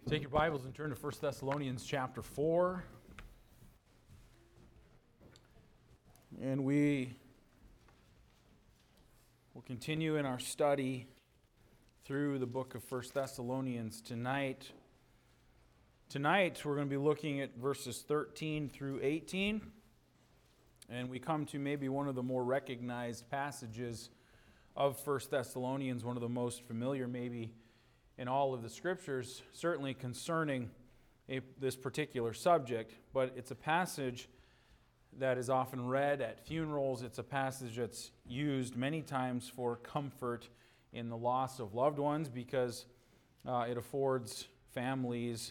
Take your Bibles and turn to 1 Thessalonians chapter 4. And we will continue in our study through the book of 1 Thessalonians tonight. Tonight we're going to be looking at verses 13 through 18. And we come to maybe one of the more recognized passages of 1 Thessalonians, one of the most familiar maybe in all of the Scriptures, certainly concerning this particular subject. But it's a passage that is often read at funerals. It's a passage that's used many times for comfort in the loss of loved ones because it affords families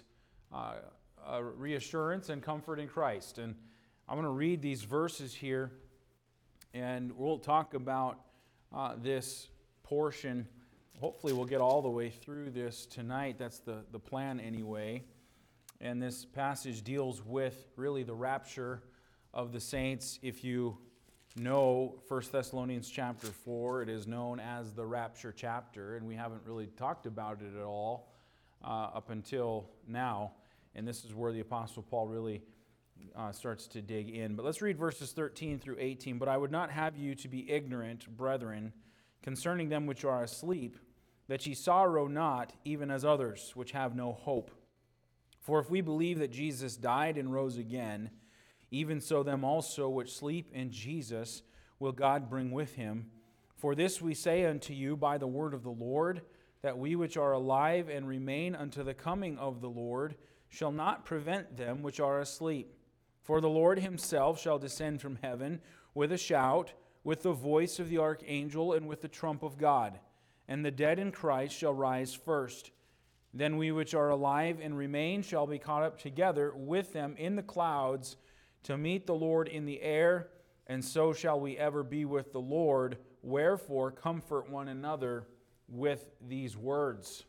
a reassurance and comfort in Christ. And I'm going to read these verses here, and we'll talk about this portion. Hopefully we'll get all the way through this tonight. That's the plan anyway. And this passage deals with really the rapture of the saints. If you know 1 Thessalonians chapter 4, it is known as the rapture chapter, and we haven't really talked about it at all up until now. And this is where the Apostle Paul really starts to dig in. But let's read verses 13 through 18. But I would not have you to be ignorant, brethren, concerning them which are asleep, that ye sorrow not, even as others, which have no hope. For if we believe that Jesus died and rose again, even so them also which sleep in Jesus will God bring with him. For this we say unto you by the word of the Lord, that we which are alive and remain unto the coming of the Lord shall not prevent them which are asleep. For the Lord himself shall descend from heaven with a shout, with the voice of the archangel, and with the trump of God. And the dead in Christ shall rise first. Then we which are alive and remain shall be caught up together with them in the clouds to meet the Lord in the air, and so shall we ever be with the Lord. Wherefore comfort one another with these words.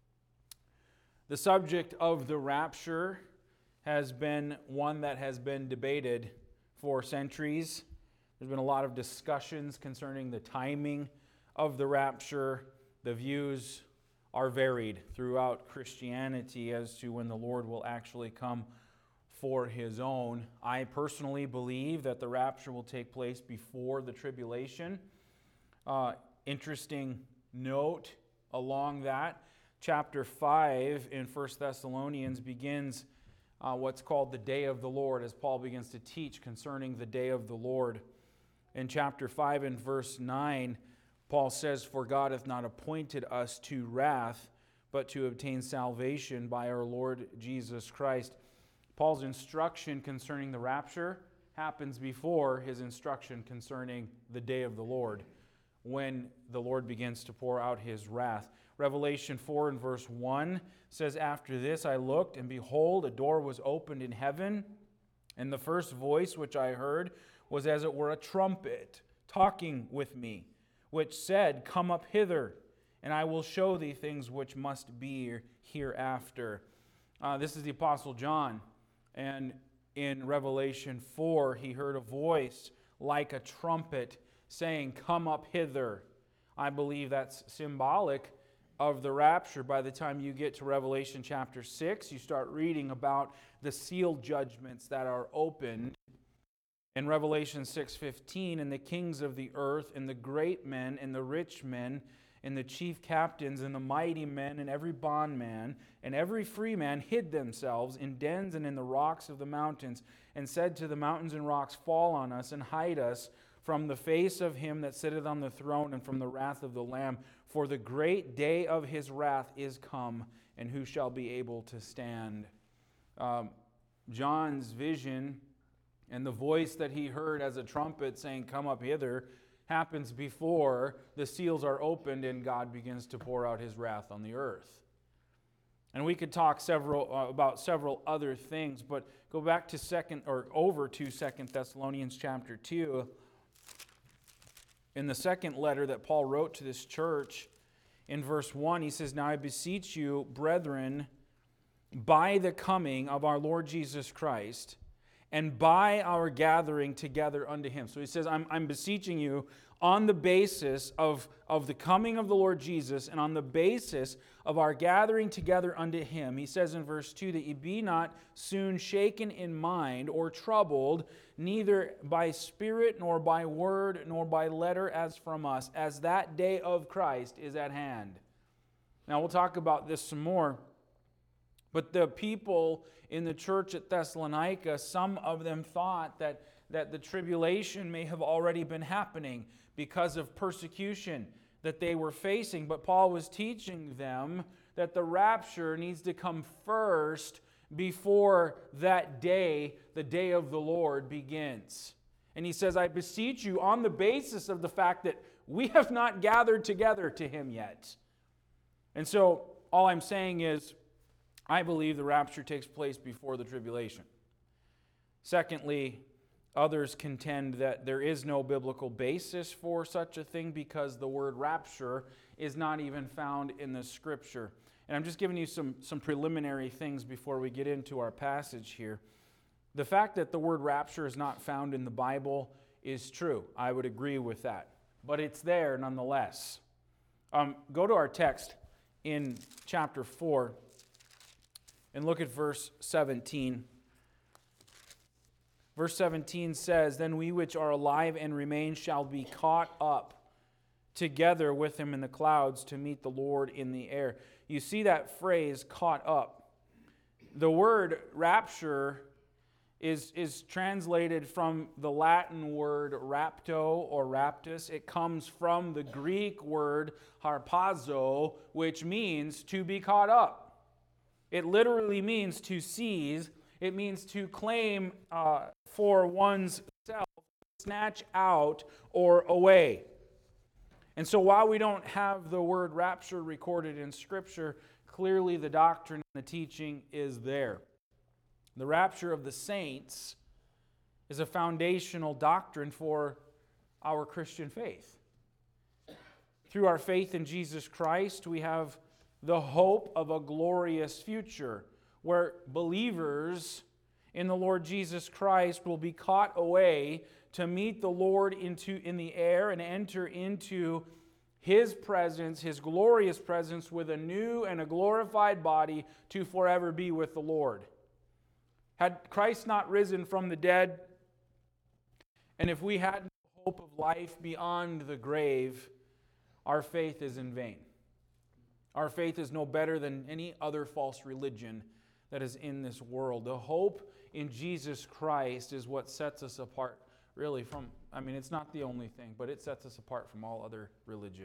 The subject of the rapture has been one that has been debated for centuries. There's been a lot of discussions concerning the timing of the rapture. The views are varied throughout Christianity as to when the Lord will actually come for his own. I personally believe that the rapture will take place before the tribulation. Interesting note along that, chapter 5 in 1 Thessalonians begins what's called the day of the Lord, as Paul begins to teach concerning the day of the Lord. In chapter 5 and verse 9, Paul says, For God hath not appointed us to wrath, but to obtain salvation by our Lord Jesus Christ. Paul's instruction concerning the rapture happens before his instruction concerning the day of the Lord, when the Lord begins to pour out his wrath. Revelation 4 and verse 1 says, After this I looked, and behold, a door was opened in heaven, and the first voice which I heard was as it were a trumpet talking with me, which said, Come up hither, and I will show thee things which must be hereafter. This is the Apostle John, and in Revelation 4, he heard a voice like a trumpet saying, Come up hither. I believe that's symbolic of the rapture. By the time you get to Revelation chapter 6, you start reading about the sealed judgments that are opened. In Revelation 6:15, and the kings of the earth, and the great men, and the rich men, and the chief captains, and the mighty men, and every bondman, and every free man hid themselves in dens and in the rocks of the mountains, and said to the mountains and rocks, Fall on us, and hide us from the face of him that sitteth on the throne, and from the wrath of the Lamb. For the great day of his wrath is come, and who shall be able to stand? John's vision and the voice that he heard as a trumpet saying, Come up hither, happens before the seals are opened and God begins to pour out his wrath on the earth. And we could talk about several other things, but go back to over to 2 Thessalonians chapter 2. In the second letter that Paul wrote to this church, in verse 1, he says, Now I beseech you, brethren, by the coming of our Lord Jesus Christ, and by our gathering together unto him. So he says, I'm beseeching you on the basis of the coming of the Lord Jesus and on the basis of our gathering together unto Him. He says in verse 2 that ye be not soon shaken in mind or troubled, neither by spirit nor by word nor by letter as from us, as that day of Christ is at hand. Now we'll talk about this some more. But the people in the church at Thessalonica, some of them thought that the tribulation may have already been happening because of persecution that they were facing. But Paul was teaching them that the rapture needs to come first before that day, the day of the Lord, begins. And he says, I beseech you on the basis of the fact that we have not gathered together to Him yet. And so all I'm saying is, I believe the rapture takes place before the tribulation. Secondly, others contend that there is no biblical basis for such a thing because the word rapture is not even found in the Scripture. And I'm just giving you some preliminary things before we get into our passage here. The fact that the word rapture is not found in the Bible is true. I would agree with that. But it's there nonetheless. Go to our text in chapter 4 and look at verse 17. Verse 17 says, Then we which are alive and remain shall be caught up together with Him in the clouds to meet the Lord in the air. You see that phrase, caught up. The word rapture is translated from the Latin word rapto or raptus. It comes from the Greek word harpazo, which means to be caught up. It literally means to seize. It means to claim for one's self, snatch out or away. And so while we don't have the word rapture recorded in Scripture, clearly the doctrine and the teaching is there. The rapture of the saints is a foundational doctrine for our Christian faith. Through our faith in Jesus Christ, we have the hope of a glorious future where believers in the Lord Jesus Christ will be caught away to meet the Lord in the air and enter into His presence, His glorious presence, with a new and a glorified body to forever be with the Lord. Had Christ not risen from the dead, and if we had no hope of life beyond the grave, our faith is in vain. Our faith is no better than any other false religion that is in this world. The hope in Jesus Christ is what sets us apart, really, from, it's not the only thing, but it sets us apart from all other religion.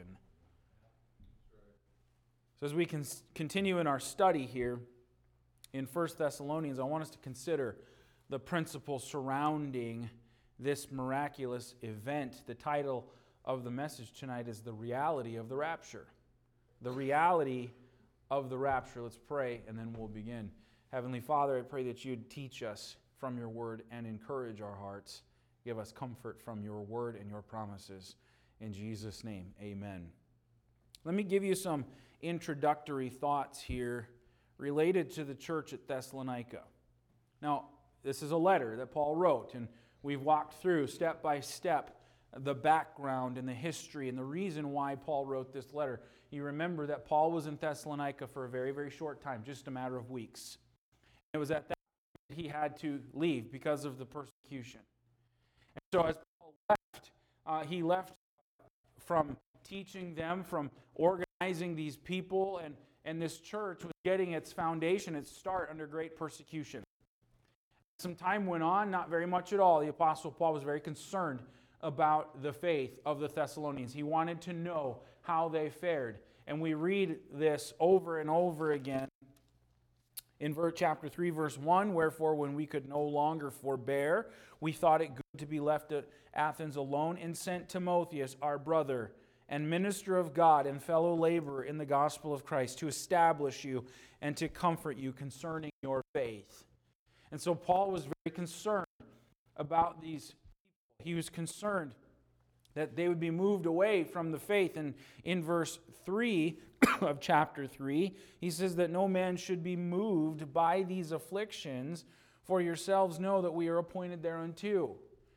So as we can continue in our study here in 1 Thessalonians, I want us to consider the principles surrounding this miraculous event. The title of the message tonight is The Reality of the Rapture. The reality of the rapture. Let's pray and then we'll begin. Heavenly Father, I pray that you'd teach us from your word and encourage our hearts. Give us comfort from your word and your promises. In Jesus' name, amen. Let me give you some introductory thoughts here related to the church at Thessalonica. Now, this is a letter that Paul wrote, and we've walked through step by step the background and the history and the reason why Paul wrote this letter. You remember that Paul was in Thessalonica for a very, very short time, just a matter of weeks. It was at that point he had to leave because of the persecution. And so as Paul left, he left from teaching them, from organizing these people, and this church was getting its foundation, its start under great persecution. Some time went on, not very much at all. The Apostle Paul was very concerned about the faith of the Thessalonians. He wanted to know how they fared. And we read this over and over again in chapter 3, verse 1, Wherefore, when we could no longer forbear, we thought it good to be left at Athens alone, and sent Timotheus, our brother, and minister of God, and fellow laborer in the gospel of Christ, to establish you and to comfort you concerning your faith. And so Paul was very concerned about these people. He was concerned that they would be moved away from the faith. And in verse 3 of chapter 3, he says that no man should be moved by these afflictions, for yourselves know that we are appointed thereunto.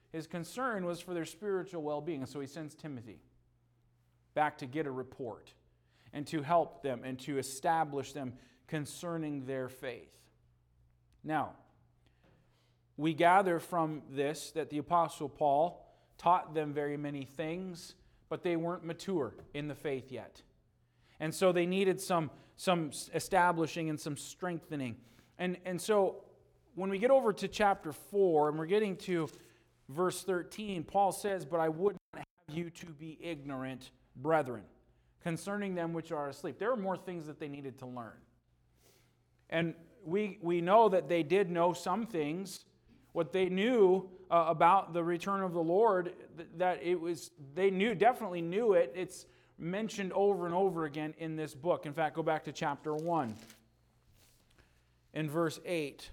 His concern was for their spiritual well-being. And so he sends Timothy back to get a report and to help them and to establish them concerning their faith. Now, we gather from this that the Apostle Paul taught them very many things, but they weren't mature in the faith yet. And so they needed some establishing and some strengthening. And so when we get over to chapter 4, and we're getting to verse 13, Paul says, "But I would not have you to be ignorant, brethren, concerning them which are asleep." There were more things that they needed to learn. And we know that they did know some things. What they knew about the return of the Lord, that it was, they definitely knew it. It's mentioned over and over again in this book. In fact, go back to chapter 1 in verse 8.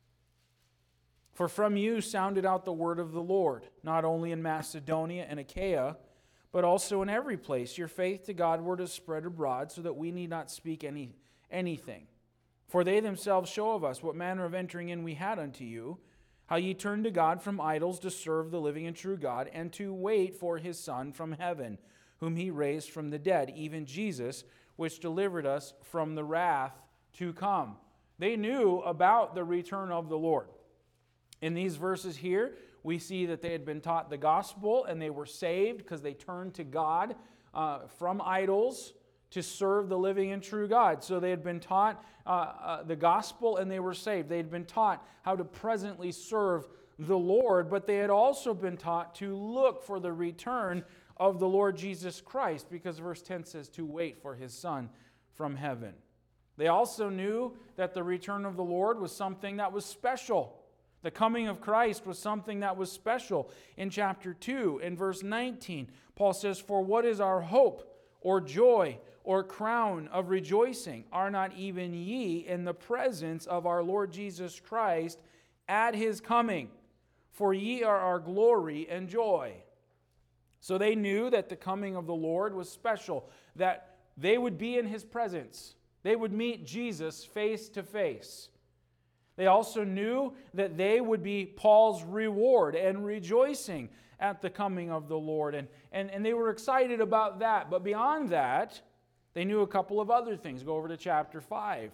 "For from you sounded out the word of the Lord, not only in Macedonia and Achaia, but also in every place. Your faith to Godward is spread abroad, so that we need not speak anything. For they themselves show of us what manner of entering in we had unto you, how ye turned to God from idols to serve the living and true God, and to wait for his Son from heaven, whom he raised from the dead, even Jesus, which delivered us from the wrath to come." They knew about the return of the Lord. In these verses here, we see that they had been taught the gospel and they were saved because they turned to God from idols to serve the living and true God. So they had been taught the gospel and they were saved. They had been taught how to presently serve the Lord, but they had also been taught to look for the return of the Lord Jesus Christ, because verse 10 says to wait for his Son from heaven. They also knew that the return of the Lord was something that was special. The coming of Christ was something that was special. In chapter 2, in verse 19, Paul says, "For what is our hope, or joy, or crown of rejoicing? Are not even ye in the presence of our Lord Jesus Christ at his coming? For ye are our glory and joy." So they knew that the coming of the Lord was special, that they would be in his presence. They would meet Jesus face to face. They also knew that they would be Paul's reward and rejoicing at the coming of the Lord. And they were excited about that. But beyond that, they knew a couple of other things. Go over to chapter 5.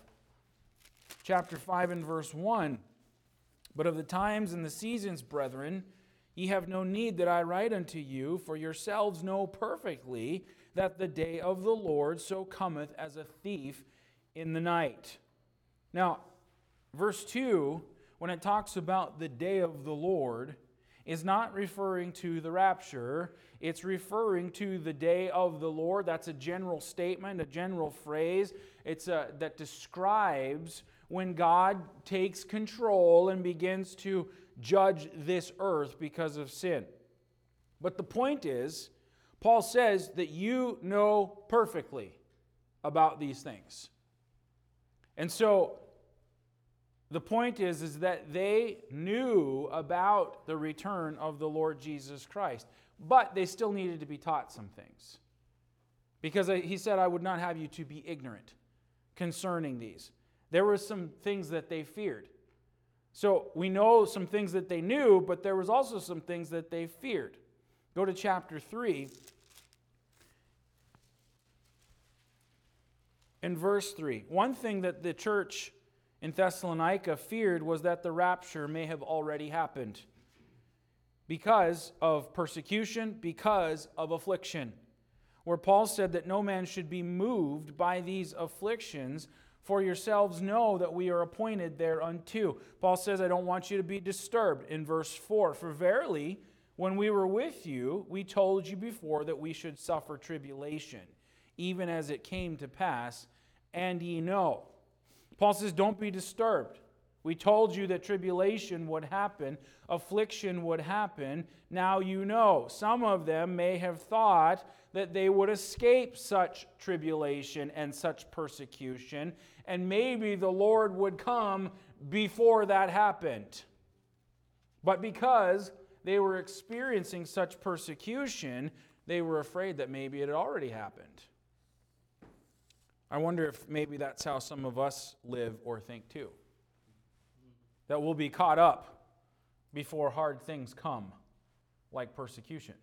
Chapter 5 and verse 1. "But of the times and the seasons, brethren, ye have no need that I write unto you, for yourselves know perfectly that the day of the Lord so cometh as a thief in the night." Now, verse 2, when it talks about the day of the Lord, is not referring to the rapture. It's referring to the day of the Lord. That's a general statement, a general phrase. That describes when God takes control and begins to judge this earth because of sin. But the point is, Paul says that you know perfectly about these things. And so, the point is that they knew about the return of the Lord Jesus Christ, but they still needed to be taught some things. Because he said, "I would not have you to be ignorant concerning these." There were some things that they feared. So we know some things that they knew, but there was also some things that they feared. Go to chapter 3. In verse 3, one thing that the church in Thessalonica feared was that the rapture may have already happened because of persecution, because of affliction. Where Paul said that no man should be moved by these afflictions, for yourselves know that we are appointed thereunto. Paul says, "I don't want you to be disturbed." In verse 4, "For verily, when we were with you, we told you before that we should suffer tribulation, even as it came to pass, and ye know." Paul says, don't be disturbed. We told you that tribulation would happen, affliction would happen. Now you know. Some of them may have thought that they would escape such tribulation and such persecution, and maybe the Lord would come before that happened. But because they were experiencing such persecution, they were afraid that maybe it had already happened. I wonder if maybe that's how some of us live or think too. That we'll be caught up before hard things come. like persecution.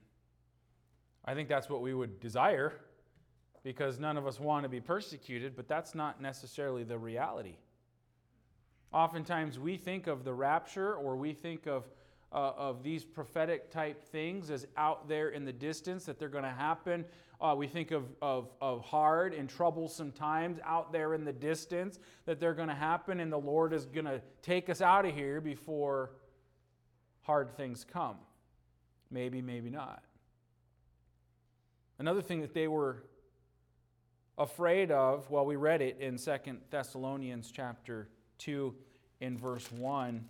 I think that's what we would desire, because none of us want to be persecuted, but that's not necessarily the reality. Oftentimes we think of the rapture, or we think of these prophetic type things as out there in the distance, that they're going to happen. We think of hard and troublesome times out there in the distance, that they're going to happen, and the Lord is going to take us out of here before hard things come. Maybe, maybe not. Another thing that they were afraid of, well, we read it in 2 Thessalonians chapter 2 in verse 1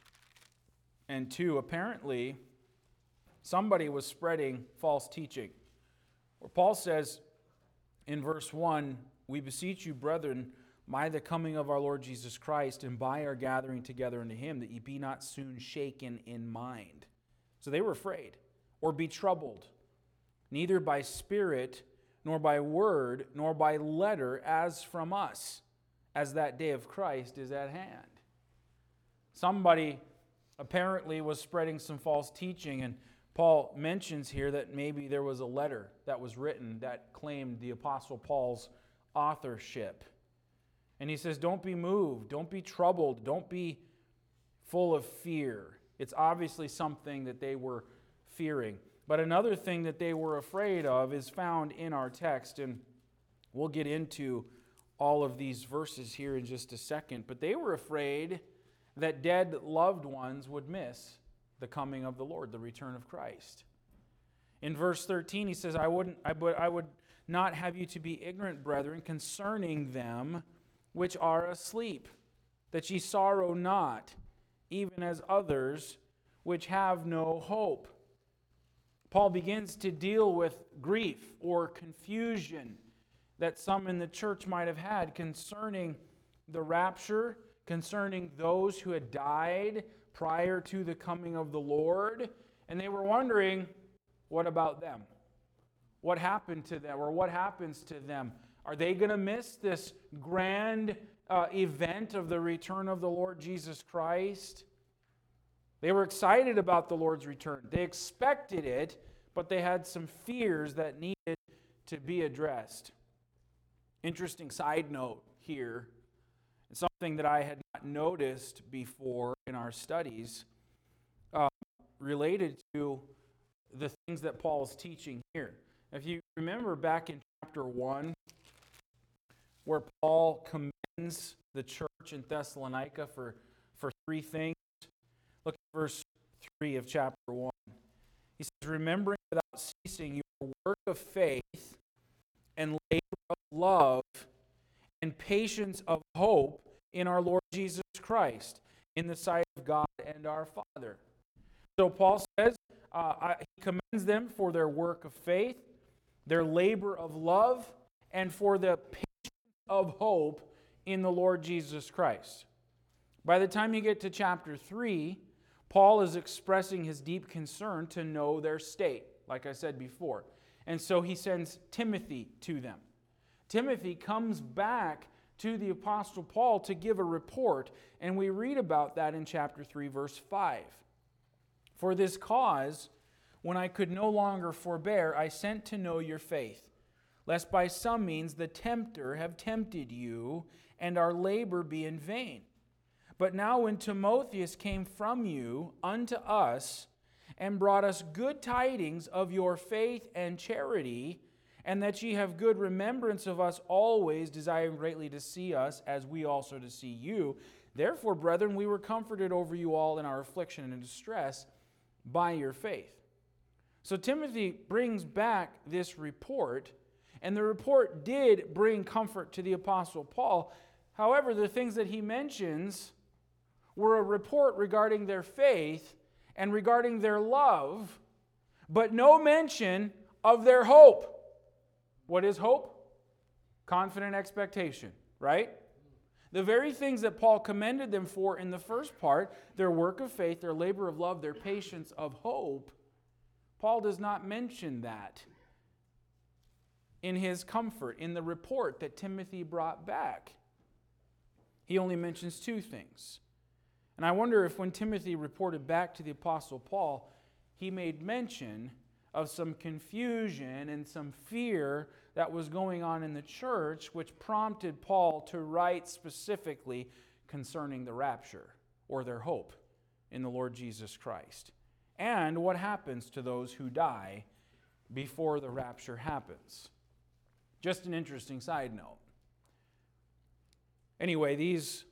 and 2. Apparently, somebody was spreading false teaching. Where Paul says in verse 1, "We beseech you, brethren, by the coming of our Lord Jesus Christ and by our gathering together unto him, that ye be not soon shaken in mind." So they were afraid, or be troubled, neither by spirit, nor by word, nor by letter, as from us, as that day of Christ is at hand. Somebody apparently was spreading some false teaching, and Paul mentions here that maybe there was a letter that was written that claimed the Apostle Paul's authorship. And he says, don't be moved, don't be troubled, don't be full of fear. It's obviously something that they were fearing. But another thing that they were afraid of is found in our text, and we'll get into all of these verses here in just a second. But they were afraid that dead loved ones would miss the coming of the Lord, the return of Christ. In verse 13, he says, I would not have you to be ignorant, brethren, concerning them which are asleep, that ye sorrow not, even as others which have no hope. Paul begins to deal with grief or confusion that some in the church might have had concerning the rapture, concerning those who had died prior to the coming of the Lord. And they were wondering, what about them? What happened to them, or what happens to them? Are they going to miss this grand event of the return of the Lord Jesus Christ? They were excited about the Lord's return. They expected it, but they had some fears that needed to be addressed. Interesting side note here, and something that I had not noticed before in our studies, related to the things that Paul is teaching here. If you remember back in chapter 1, where Paul commends the church in Thessalonica for three things. Look at verse 3 of chapter 1. He says, remembering without ceasing your work of faith and labor of love and patience of hope in our Lord Jesus Christ, in the sight of God and our Father. So Paul says, he commends them for their work of faith, their labor of love, and for the patience of hope in the Lord Jesus Christ. By the time you get to chapter 3, Paul is expressing his deep concern to know their state, like I said before. And so he sends Timothy to them. Timothy comes back to the Apostle Paul to give a report, and we read about that in chapter 3, verse 5. For this cause, when I could no longer forbear, I sent to know your faith, lest by some means the tempter have tempted you, and our labor be in vain. But now when Timotheus came from you unto us, and brought us good tidings of your faith and charity, and that ye have good remembrance of us always, desiring greatly to see us, as we also to see you. Therefore, brethren, we were comforted over you all in our affliction and distress by your faith. So Timothy brings back this report, and the report did bring comfort to the Apostle Paul. However, the things that he mentions were a report regarding their faith and regarding their love, but no mention of their hope. What is hope? Confident expectation, right? The very things that Paul commended them for in the first part, their work of faith, their labor of love, their patience of hope, Paul does not mention that in his comfort, in the report that Timothy brought back. He only mentions two things. And I wonder if when Timothy reported back to the Apostle Paul, he made mention of some confusion and some fear that was going on in the church, which prompted Paul to write specifically concerning the rapture or their hope in the Lord Jesus Christ. And what happens to those who die before the rapture happens. Just an interesting side note. Anyway, these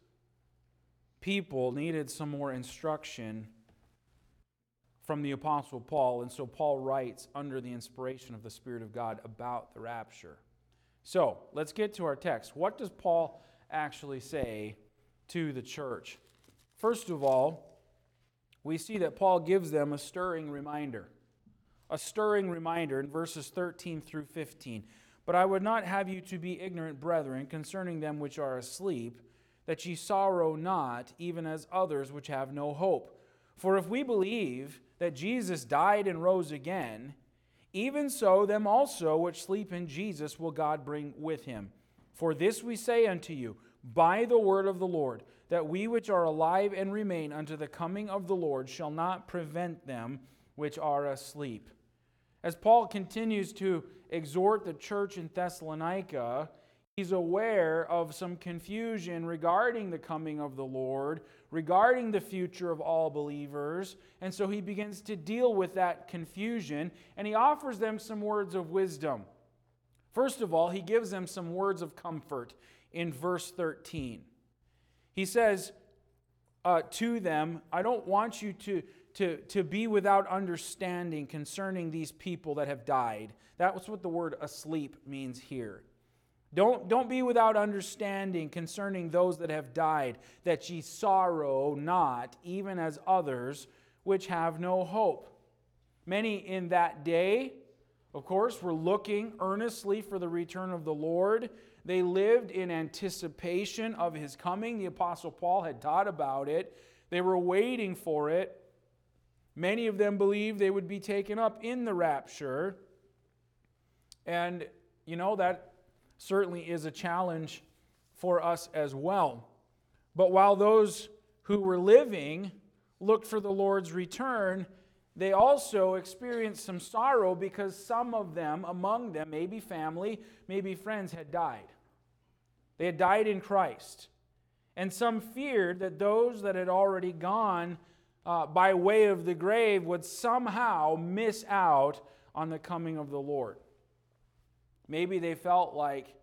people needed some more instruction from the Apostle Paul, and so Paul writes under the inspiration of the Spirit of God about the rapture. So, let's get to our text. What does Paul actually say to the church? First of all, we see that Paul gives them a stirring reminder. A stirring reminder in verses 13 through 15. But I would not have you to be ignorant, brethren, concerning them which are asleep, that ye sorrow not, even as others which have no hope. For if we believe that Jesus died and rose again, even so them also which sleep in Jesus will God bring with him. For this we say unto you, by the word of the Lord, that we which are alive and remain unto the coming of the Lord shall not prevent them which are asleep. As Paul continues to exhort the church in Thessalonica, he's aware of some confusion regarding the coming of the Lord, regarding the future of all believers, and so he begins to deal with that confusion, and he offers them some words of wisdom. First of all, he gives them some words of comfort in verse 13. He says to them, I don't want you to be without understanding concerning these people that have died. That's what the word asleep means here. Don't be without understanding concerning those that have died, that ye sorrow not, even as others which have no hope. Many in that day, of course, were looking earnestly for the return of the Lord. They lived in anticipation of his coming. The Apostle Paul had taught about it. They were waiting for it. Many of them believed they would be taken up in the rapture. And, that certainly is a challenge for us as well. But while those who were living looked for the Lord's return, they also experienced some sorrow because some of them, among them, maybe family, maybe friends, had died. They had died in Christ. And some feared that those that had already gone by way of the grave would somehow miss out on the coming of the Lord. Maybe they felt like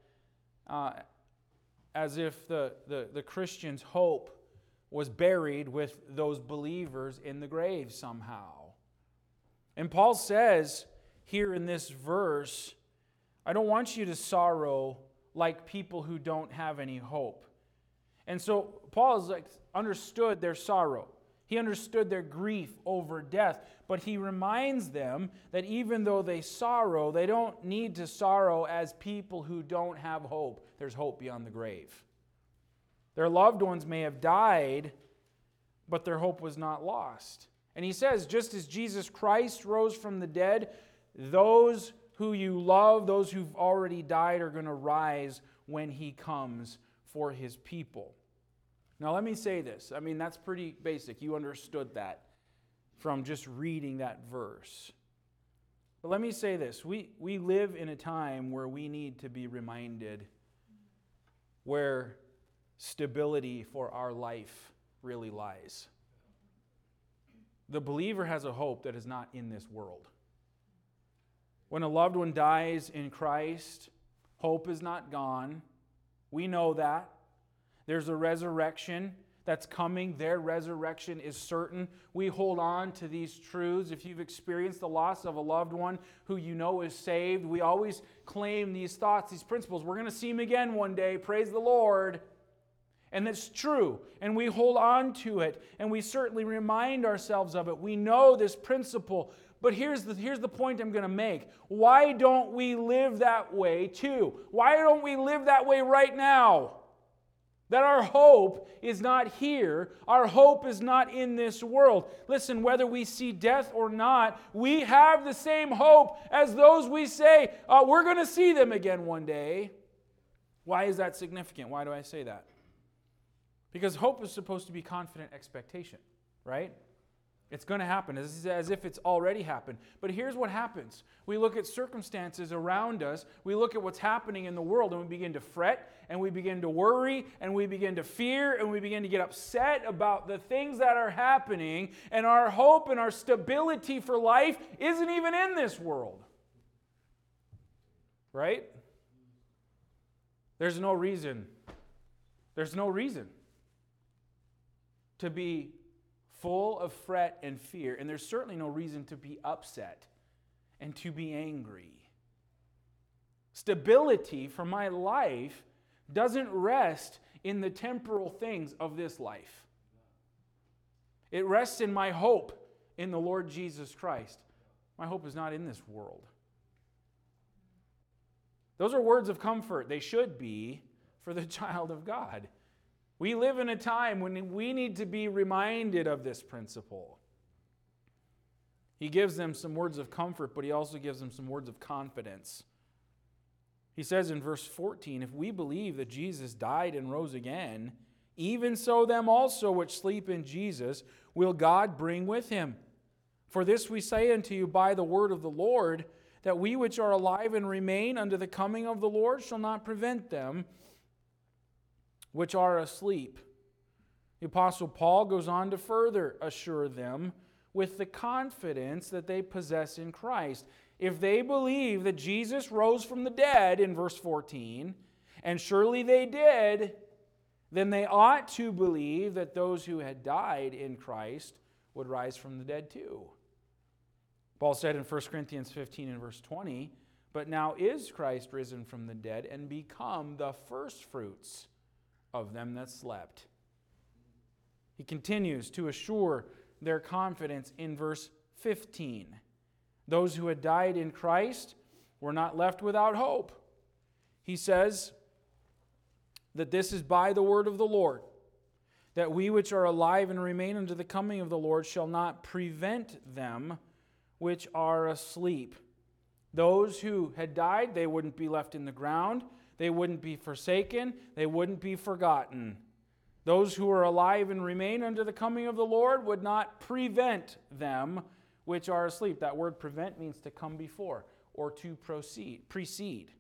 as if the Christian's hope was buried with those believers in the grave somehow. And Paul says here in this verse, I don't want you to sorrow like people who don't have any hope. And so Paul understood their sorrow. He understood their grief over death, but he reminds them that even though they sorrow, they don't need to sorrow as people who don't have hope. There's hope beyond the grave. Their loved ones may have died, but their hope was not lost. And he says, just as Jesus Christ rose from the dead, those who you love, those who've already died, are going to rise when he comes for his people. Now, let me say this. That's pretty basic. You understood that from just reading that verse. But let me say this. We live in a time where we need to be reminded where stability for our life really lies. The believer has a hope that is not in this world. When a loved one dies in Christ, hope is not gone. We know that. There's a resurrection that's coming. Their resurrection is certain. We hold on to these truths. If you've experienced the loss of a loved one who you know is saved, we always claim these thoughts, these principles. We're going to see him again one day. Praise the Lord. And it's true. And we hold on to it. And we certainly remind ourselves of it. We know this principle. But here's the point I'm going to make. Why don't we live that way too? Why don't we live that way right now? That our hope is not here. Our hope is not in this world. Listen, whether we see death or not, we have the same hope as those we say, we're going to see them again one day. Why is that significant? Why do I say that? Because hope is supposed to be confident expectation, right? It's going to happen. It's as if it's already happened. But here's what happens. We look at circumstances around us. We look at what's happening in the world, and we begin to fret, and we begin to worry, and we begin to fear, and we begin to get upset about the things that are happening. And our hope and our stability for life isn't even in this world. Right? There's no reason. There's no reason to be full of fret and fear, and there's certainly no reason to be upset and to be angry. Stability for my life doesn't rest in the temporal things of this life. It rests in my hope in the Lord Jesus Christ. My hope is not in this world. Those are words of comfort. They should be for the child of God. We live in a time when we need to be reminded of this principle. He gives them some words of comfort, but he also gives them some words of confidence. He says in verse 14, if we believe that Jesus died and rose again, even so them also which sleep in Jesus will God bring with him. For this we say unto you by the word of the Lord, that we which are alive and remain unto the coming of the Lord shall not prevent them which are asleep. The Apostle Paul goes on to further assure them with the confidence that they possess in Christ. If they believe that Jesus rose from the dead in verse 14, and surely they did, then they ought to believe that those who had died in Christ would rise from the dead too. Paul said in 1 Corinthians 15 and verse 20, but now is Christ risen from the dead and become the firstfruits of them that slept. He continues to assure their confidence in verse 15. Those who had died in Christ were not left without hope. He says that this is by the word of the Lord, that we which are alive and remain unto the coming of the Lord shall not prevent them which are asleep. Those who had died, they wouldn't be left in the ground. They wouldn't be forsaken. They wouldn't be forgotten. Those who are alive and remain unto the coming of the Lord would not prevent them which are asleep. That word prevent means to come before or to precede.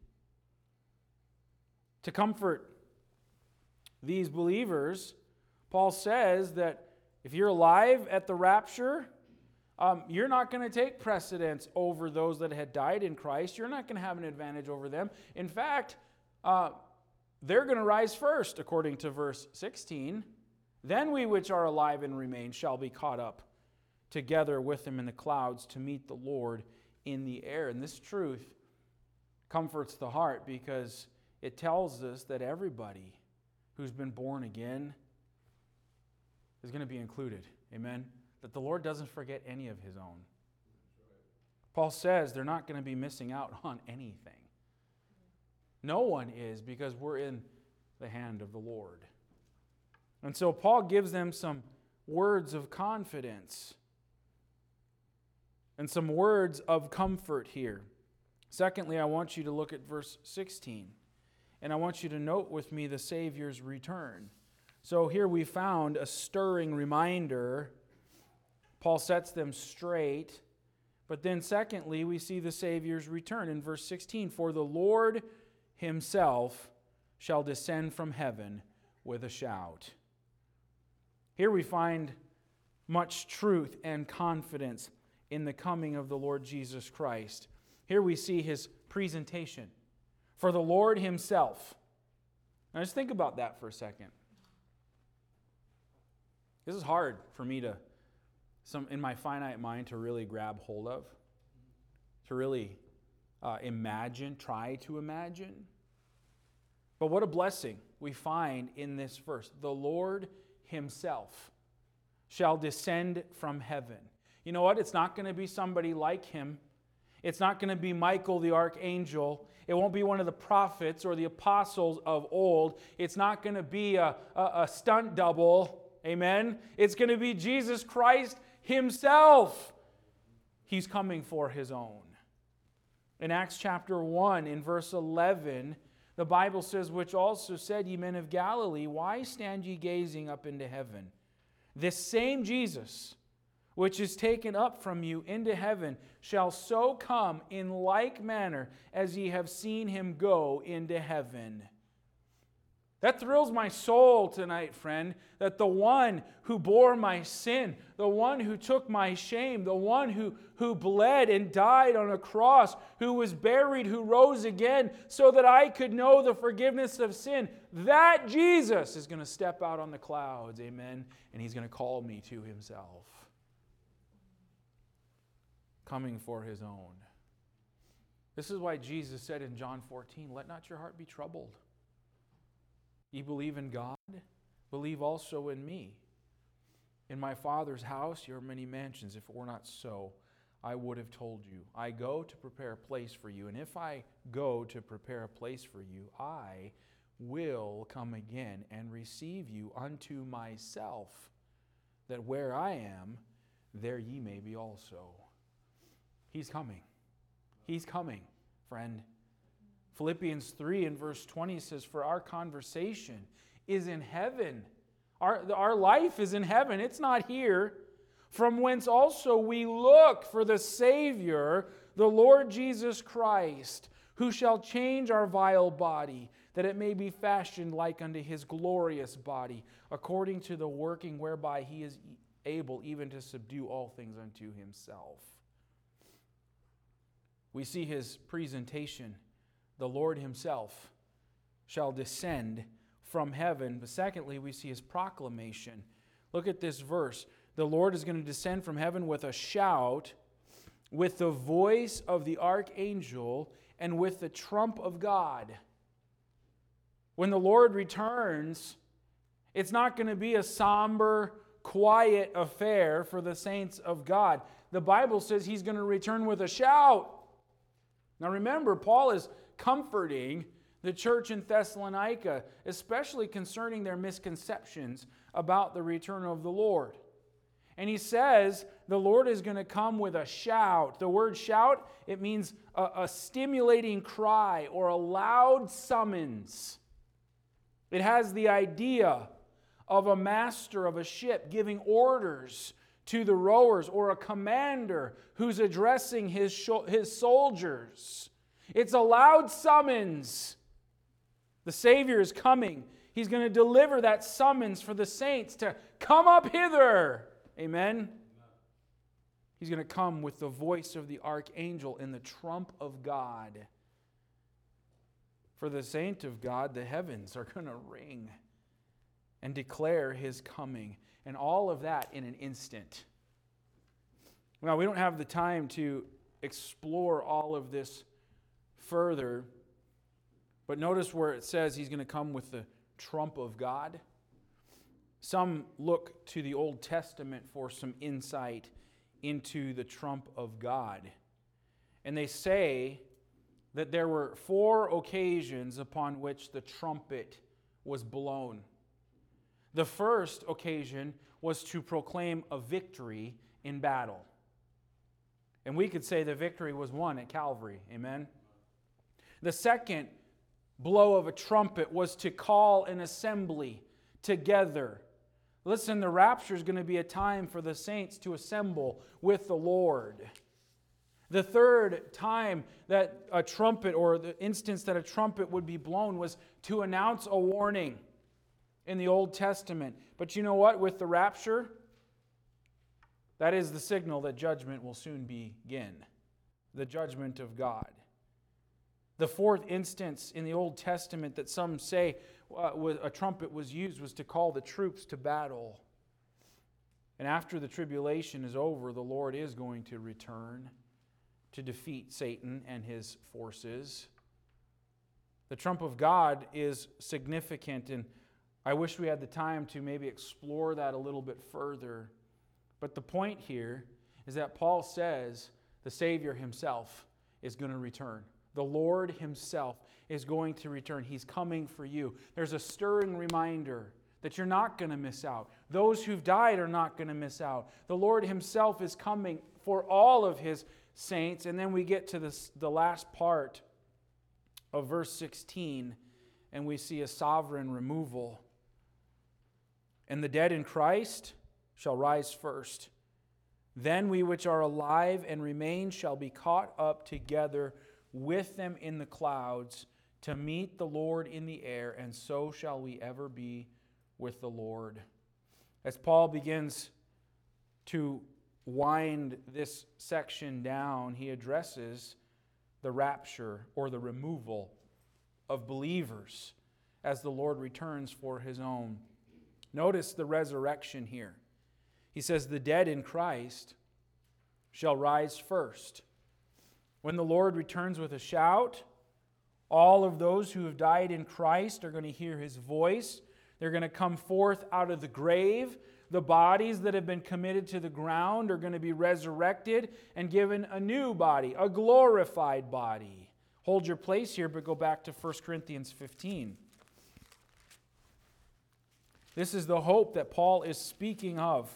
To comfort these believers, Paul says that if you're alive at the rapture, you're not going to take precedence over those that had died in Christ. You're not going to have an advantage over them. In fact, they're going to rise first, according to verse 16. Then we which are alive and remain shall be caught up together with them in the clouds to meet the Lord in the air. And this truth comforts the heart because it tells us that everybody who's been born again is going to be included. Amen? That the Lord doesn't forget any of his own. Paul says they're not going to be missing out on anything. No one is, because we're in the hand of the Lord. And so Paul gives them some words of confidence and some words of comfort here. Secondly, I want you to look at verse 16. And I want you to note with me the Savior's return. So here we found a stirring reminder. Paul sets them straight. But then secondly, we see the Savior's return in verse 16. For the Lord himself shall descend from heaven with a shout. Here we find much truth and confidence in the coming of the Lord Jesus Christ. Here we see his presentation. For the Lord himself. Now just think about that for a second. This is hard for me to, in my finite mind, to really grab hold of, to really try to imagine. But what a blessing we find in this verse. The Lord himself shall descend from heaven. You know what? It's not going to be somebody like him. It's not going to be Michael the archangel. It won't be one of the prophets or the apostles of old. It's not going to be a stunt double. Amen? It's going to be Jesus Christ himself. He's coming for his own. In Acts chapter 1, in verse 11, the Bible says, which also said, ye men of Galilee, why stand ye gazing up into heaven? This same Jesus, which is taken up from you into heaven, shall so come in like manner as ye have seen him go into heaven. That thrills my soul tonight, friend, that the one who bore my sin, the one who took my shame, the one who bled and died on a cross, who was buried, who rose again so that I could know the forgiveness of sin, that Jesus is going to step out on the clouds, amen, and he's going to call me to himself, coming for his own. This is why Jesus said in John 14, let not your heart be troubled. Ye believe in God, believe also in me. In my Father's house there are many mansions. If it were not so, I would have told you. I go to prepare a place for you. And if I go to prepare a place for you, I will come again and receive you unto myself, that where I am, there ye may be also. He's coming. He's coming, friend. Philippians 3 and verse 20 says, for our conversation is in heaven. Our life is in heaven. It's not here. From whence also we look for the Savior, the Lord Jesus Christ, who shall change our vile body, that it may be fashioned like unto his glorious body, according to the working whereby he is able even to subdue all things unto himself. We see his presentation. The Lord himself shall descend from heaven. But secondly, we see his proclamation. Look at this verse. The Lord is going to descend from heaven with a shout, with the voice of the archangel, and with the trump of God. When the Lord returns, it's not going to be a somber, quiet affair for the saints of God. The Bible says he's going to return with a shout. Now remember, Paul is comforting the church in Thessalonica, especially concerning their misconceptions about the return of the Lord. And he says the Lord is going to come with a shout. The word shout, it means a stimulating cry or a loud summons. It has the idea of a master of a ship giving orders to the rowers, or a commander who's addressing his soldiers. It's a loud summons. The Savior is coming. He's going to deliver that summons for the saints to come up hither. Amen? He's going to come with the voice of the archangel and the trump of God. For the saint of God, the heavens are going to ring and declare his coming. And all of that in an instant. Now, we don't have the time to explore all of this further, but notice where it says he's going to come with the trump of God. Some look to the Old Testament for some insight into the trump of God. And they say that there were 4 occasions upon which the trumpet was blown. The first occasion was to proclaim a victory in battle. And we could say the victory was won at Calvary. Amen? The second blow of a trumpet was to call an assembly together. Listen, the rapture is going to be a time for the saints to assemble with the Lord. The third time that a trumpet, or the instance that a trumpet would be blown, was to announce a warning in the Old Testament. But you know what? With the rapture, that is the signal that judgment will soon begin. The judgment of God. The fourth instance in the Old Testament that some say a trumpet was used was to call the troops to battle. And after the tribulation is over, the Lord is going to return to defeat Satan and his forces. The trump of God is significant, and I wish we had the time to maybe explore that a little bit further. But the point here is that Paul says the Savior himself is going to return. The Lord himself is going to return. He's coming for you. There's a stirring reminder that you're not going to miss out. Those who've died are not going to miss out. The Lord himself is coming for all of his saints. And then we get to the last part of verse 16, and we see a sovereign removal. And the dead in Christ shall rise first. Then we which are alive and remain shall be caught up together with them in the clouds to meet the Lord in the air, and so shall we ever be with the Lord. As Paul begins to wind this section down, he addresses the rapture or the removal of believers as the Lord returns for his own. Notice the resurrection here. He says, the dead in Christ shall rise first. When the Lord returns with a shout, all of those who have died in Christ are going to hear his voice. They're going to come forth out of the grave. The bodies that have been committed to the ground are going to be resurrected and given a new body, a glorified body. Hold your place here, but go back to 1 Corinthians 15. This is the hope that Paul is speaking of.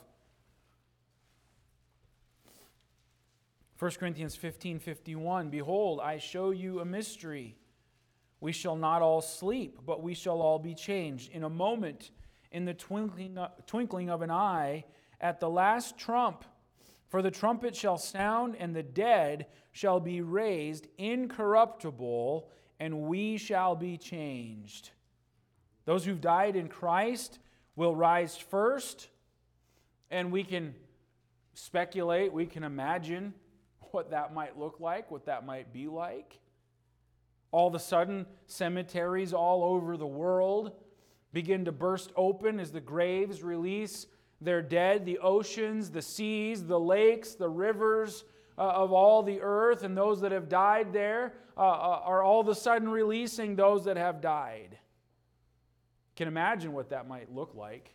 1 Corinthians 15:51, behold, I show you a mystery. We shall not all sleep, but we shall all be changed in a moment, in the twinkling of an eye, at the last trump. For the trumpet shall sound, and the dead shall be raised incorruptible, and we shall be changed. Those who've died in Christ will rise first, and we can speculate, we can imagine what that might look like, what that might be like. All of a sudden, cemeteries all over the world begin to burst open as the graves release their dead. The oceans, the seas, the lakes, the rivers of all the earth, and those that have died there are all of a sudden releasing those that have died. You can imagine what that might look like.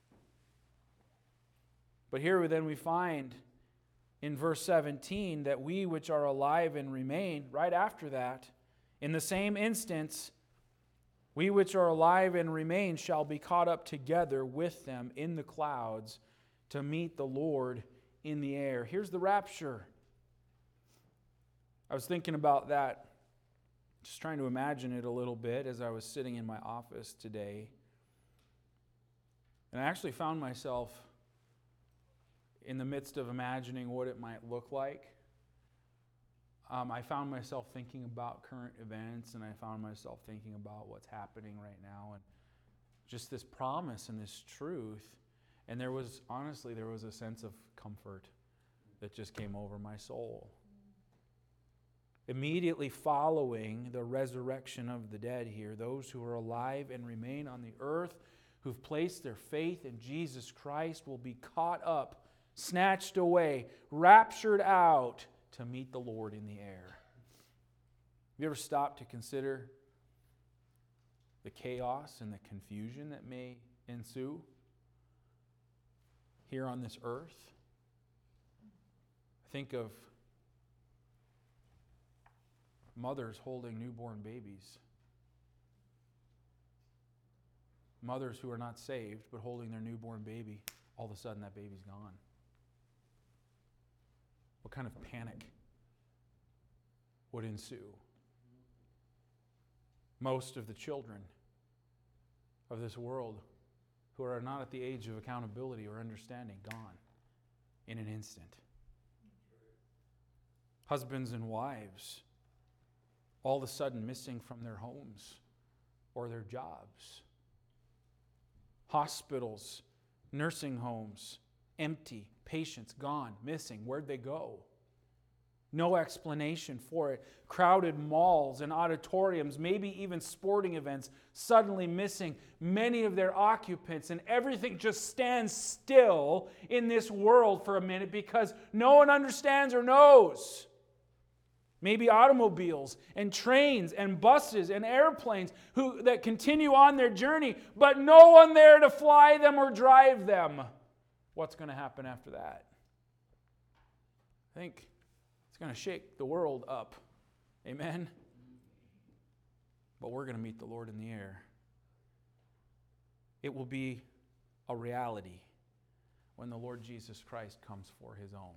But here then we find in verse 17 that we which are alive and remain, right after that, in the same instance, we which are alive and remain shall be caught up together with them in the clouds to meet the Lord in the air. Here's the rapture. I was thinking about that, just trying to imagine it a little bit as I was sitting in my office today. And I actually found myself in the midst of imagining what it might look like. I found myself thinking about current events, and I found myself thinking about what's happening right now, and just this promise and this truth. And there was a sense of comfort that just came over my soul. Immediately following the resurrection of the dead here, those who are alive and remain on the earth, who've placed their faith in Jesus Christ, will be caught up, snatched away, raptured out to meet the Lord in the air. Have you ever stopped to consider the chaos and the confusion that may ensue here on this earth? Think of mothers holding newborn babies. Mothers who are not saved but holding their newborn baby, all of a sudden that baby's gone. What kind of panic would ensue? Most of the children of this world who are not at the age of accountability or understanding, gone in an instant. Husbands and wives all of a sudden missing from their homes or their jobs. Hospitals, nursing homes, empty. Patients gone, missing. Where'd they go? No explanation for it. Crowded malls and auditoriums, maybe even sporting events, suddenly missing many of their occupants, and everything just stands still in this world for a minute because no one understands or knows. Maybe automobiles and trains and buses and airplanes that continue on their journey, but no one there to fly them or drive them. What's going to happen after that? I think it's going to shake the world up. Amen? But we're going to meet the Lord in the air. It will be a reality when the Lord Jesus Christ comes for his own.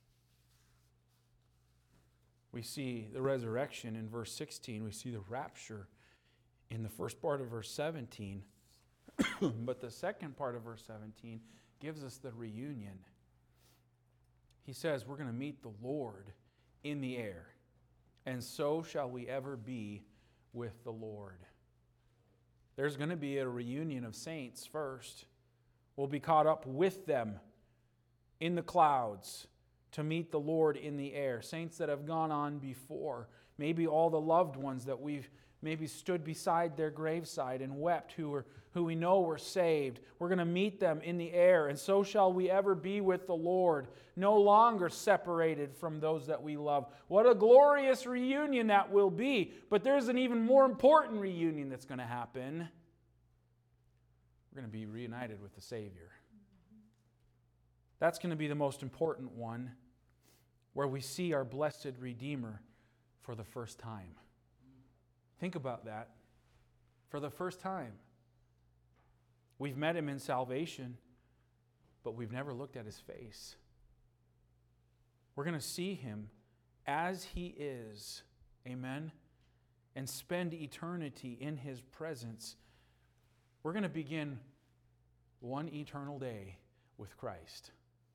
We see the resurrection in verse 16. We see the rapture in the first part of verse 17. But the second part of verse 17 gives us the reunion. He says we're going to meet the Lord in the air. And so shall we ever be with the Lord. There's going to be a reunion of saints first. We'll be caught up with them in the clouds to meet the Lord in the air. Saints that have gone on before. Maybe all the loved ones that we've maybe stood beside their graveside and wept, who we know were saved. We're going to meet them in the air, and so shall we ever be with the Lord, no longer separated from those that we love. What a glorious reunion that will be. But there's an even more important reunion that's going to happen. We're going to be reunited with the Savior. That's going to be the most important one, where we see our blessed Redeemer for the first time. Think about that. For the first time. We've met Him in salvation, but we've never looked at His face. We're going to see Him as He is. Amen? And spend eternity in His presence. We're going to begin one eternal day with Christ.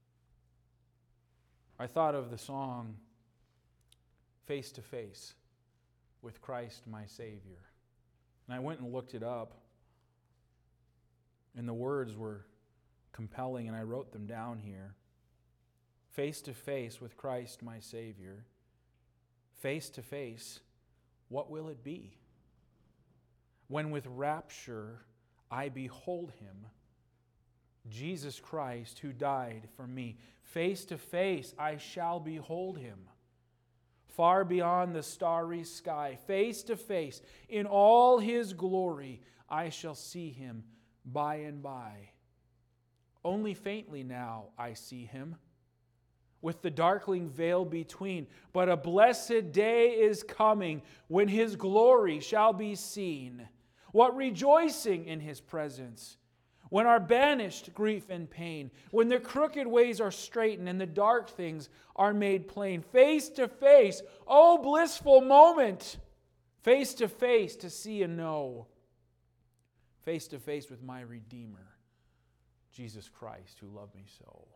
I thought of the song, Face to Face with Christ my Savior. And I went and looked it up. And the words were compelling, and I wrote them down here. Face to face with Christ my Savior. Face to face, what will it be? When with rapture I behold Him, Jesus Christ who died for me. Face to face I shall behold Him. Far beyond the starry sky, face to face, in all His glory, I shall see Him by and by. Only faintly now I see Him, with the darkling veil between. But a blessed day is coming when His glory shall be seen. What rejoicing in His presence! When are banished grief and pain, when the crooked ways are straightened and the dark things are made plain. Face to face, oh blissful moment! Face to face to see and know. Face to face with my Redeemer, Jesus Christ, who loved me so.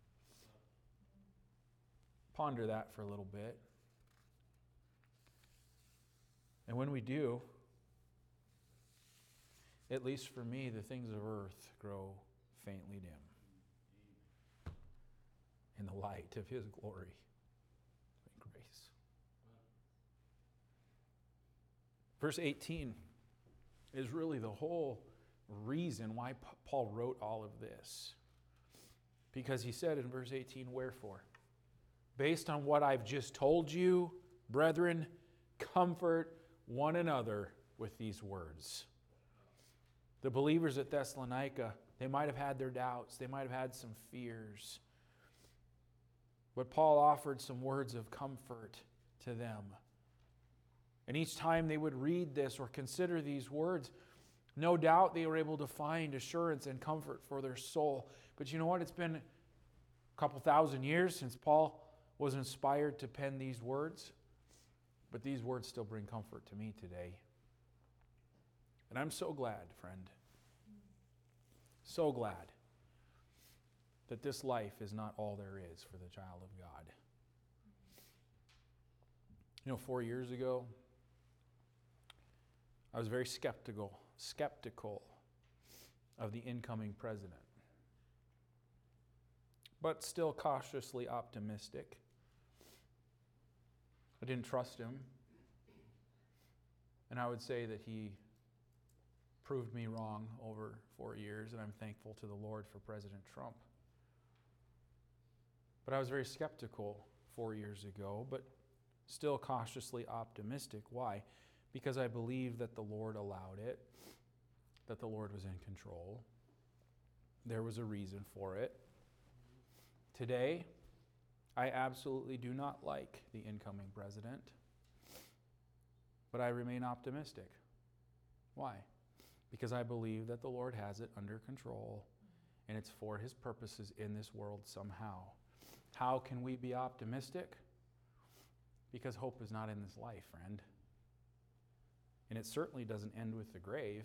Ponder that for a little bit. And when we do, at least for me, the things of earth grow faintly dim in the light of His glory and grace. Verse 18 is really the whole reason why Paul wrote all of this. Because he said in verse 18, wherefore, based on what I've just told you, brethren, comfort one another with these words. The believers at Thessalonica, they might have had their doubts. They might have had some fears. But Paul offered some words of comfort to them. And each time they would read this or consider these words, no doubt they were able to find assurance and comfort for their soul. But you know what? It's been a couple thousand years since Paul was inspired to pen these words. But these words still bring comfort to me today. And I'm so glad, friend, so glad that this life is not all there is for the child of God. You know, 4 years ago, I was very skeptical of the incoming president, but still cautiously optimistic. I didn't trust him, and I would say that he proved me wrong over 4 years, and I'm thankful to the Lord for President Trump. But I was very skeptical 4 years ago, but still cautiously optimistic. Why? Because I believe that the Lord allowed it, that the Lord was in control. There was a reason for it. Today, I absolutely do not like the incoming president, but I remain optimistic. Why? Because I believe that the Lord has it under control, and it's for His purposes in this world somehow. How can we be optimistic? Because hope is not in this life, friend. And it certainly doesn't end with the grave.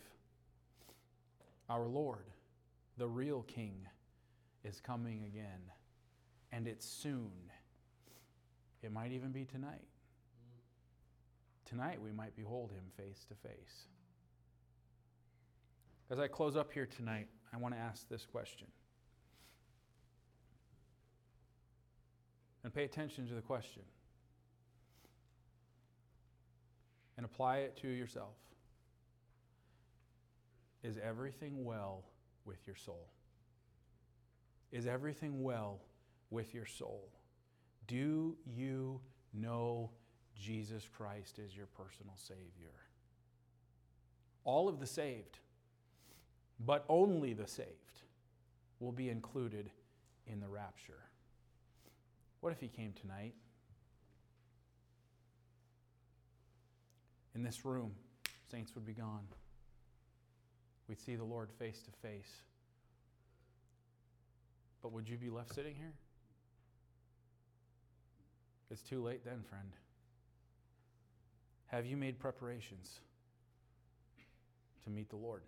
Our Lord, the real King, is coming again. And it's soon. It might even be tonight. Tonight we might behold him face to face. As I close up here tonight, I want to ask this question. And pay attention to the question. And apply it to yourself. Is everything well with your soul? Is everything well with your soul? Do you know Jesus Christ is your personal Savior? All of the saved, but only the saved, will be included in the rapture. What if he came tonight? In this room, saints would be gone. We'd see the Lord face to face. But would you be left sitting here? It's too late then, friend. Have you made preparations to meet the Lord?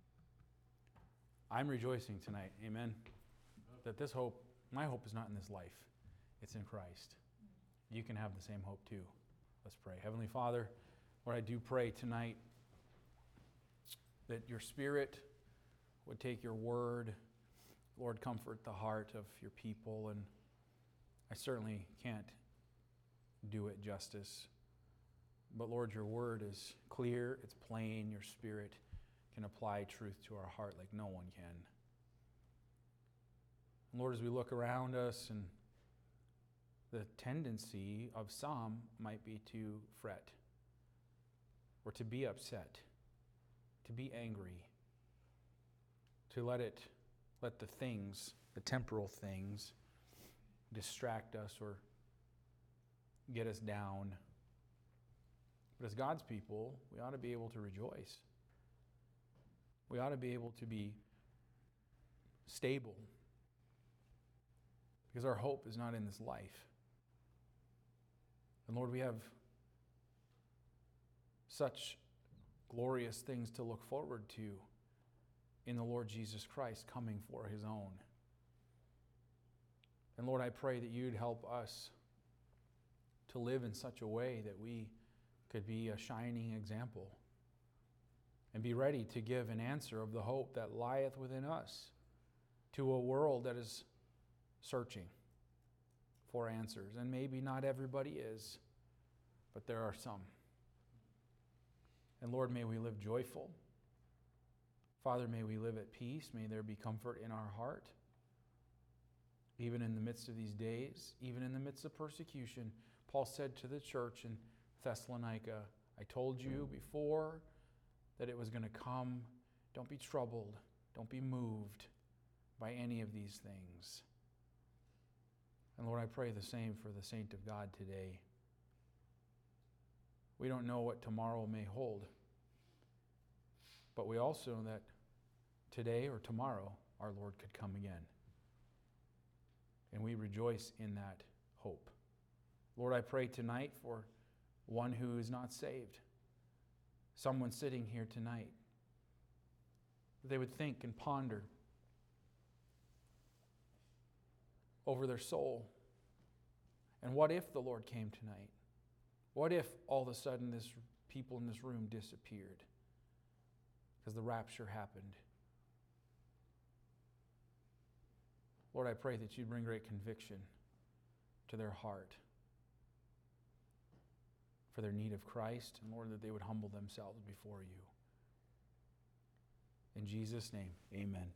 I'm rejoicing tonight, amen, that this hope, my hope is not in this life. It's in Christ. You can have the same hope too. Let's pray. Heavenly Father, Lord, I do pray tonight that your Spirit would take your word, Lord, comfort the heart of your people, and I certainly can't do it justice. But Lord, your word is clear, it's plain, your Spirit can apply truth to our heart like no one can. And Lord, as we look around us, and the tendency of some might be to fret or to be upset, to be angry, to let the things, the temporal things, distract us or get us down. But as God's people, we ought to be able to rejoice. We ought to be able to be stable, because our hope is not in this life. And Lord, we have such glorious things to look forward to in the Lord Jesus Christ coming for his own. And Lord, I pray that you'd help us to live in such a way that we could be a shining example and be ready to give an answer of the hope that lieth within us to a world that is searching for answers. And maybe not everybody is, but there are some. And Lord, may we live joyful. Father, may we live at peace. May there be comfort in our heart. Even in the midst of these days, even in the midst of persecution, Paul said to the church in Thessalonica, I told you before that it was going to come. Don't be troubled. Don't be moved by any of these things. And Lord, I pray the same for the saint of God today. We don't know what tomorrow may hold, but we also know that today or tomorrow our Lord could come again. And we rejoice in that hope. Lord, I pray tonight for one who is not saved, someone sitting here tonight, that they would think and ponder over their soul. And what if the Lord came tonight? What if all of a sudden this people in this room disappeared because the rapture happened? Lord, I pray that you'd bring great conviction to their heart for their need of Christ, and Lord, that they would humble themselves before you. In Jesus' name, amen.